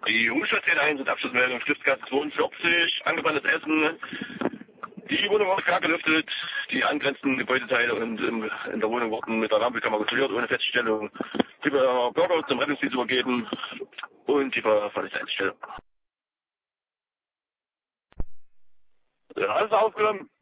Die Umschlagszähne 1 und Abschlussmeldung, Stiftskasse 42, angebranntes Essen. Die Wohnung wurde klar gelüftet, die angrenzenden Gebäudeteile und in der Wohnung wurden mit der Lampenkammer kontrolliert, ohne Feststellung. Die Bürger zum Rettungsdienst übergeben und die verfallte Einstellung. Ja, alles aufgenommen.